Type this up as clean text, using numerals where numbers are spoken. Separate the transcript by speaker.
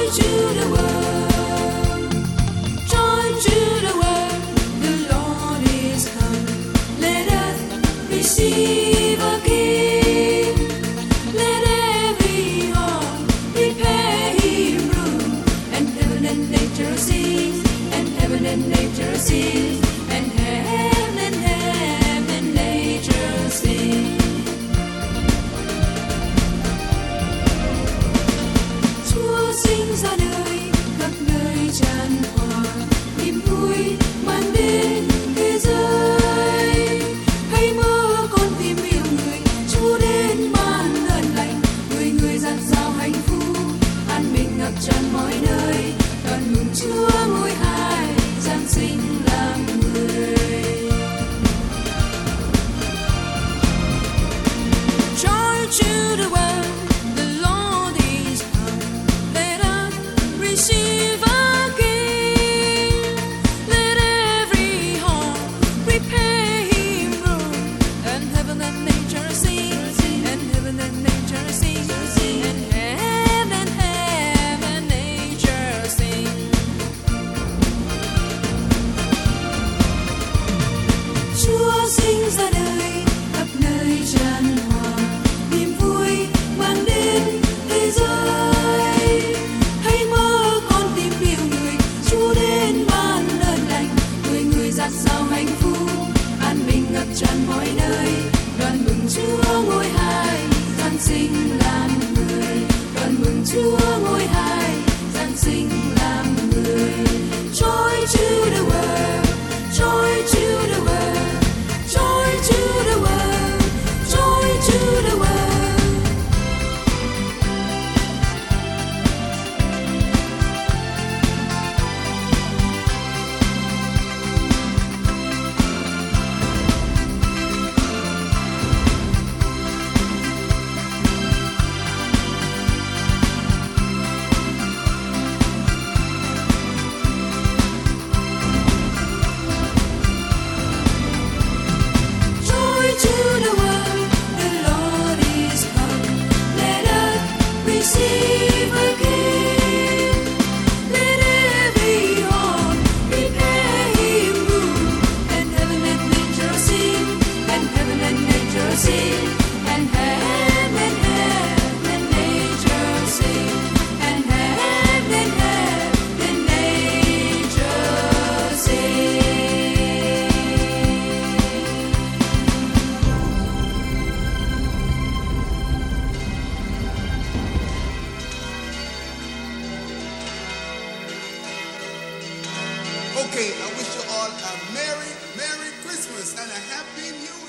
Speaker 1: to the world, joy to the world. The Lord is come. Let us receive a King. Let every heart prepare Him room, and heaven and nature sing, and heaven and nature sing, and heaven and nature sing. Chúa sinh ra đời, khắp nơi tràn hòa niềm vui mang đến thế giới. Hãy mơ con tìm yêu người, Chúa đến ban ơn lành, người người dạt dào hạnh phúc, an bình ngập tràn mọi nơi. Đoàn mừng Chúa ngôi hai, Giáng sinh làm người. Joy to the world, the Lord is come. Let us receive a King. Let every heart prepare Him room, and heaven and nature sing, and heaven and nature sing, and heaven and nature sing. Chúa sinh ra đời, khắp nơi tràn hòa niềm vui mang đến thế giới. Hãy mơ con tìm yêu người, Chúa đến ban ơn lành, người người dạt dào hạnh phúc, an bình ngập tràn mọi nơi. Đoàn mừng Chúa ngôi hai, Giáng sinh làm người. Đoàn mừng Chúa ngôi hai, Giáng sinh làm người. Joy to the world, joy to the world, joy to the world, joy to the world. Joy to the world, the Lord is come. Let us receive a King. Let every heart prepare Him room, and heaven and nature sing, and heaven and nature sing, and heaven and nature sing, and heaven and nature sing.
Speaker 2: Okay, I wish you all a Merry Christmas and a Happy New Year.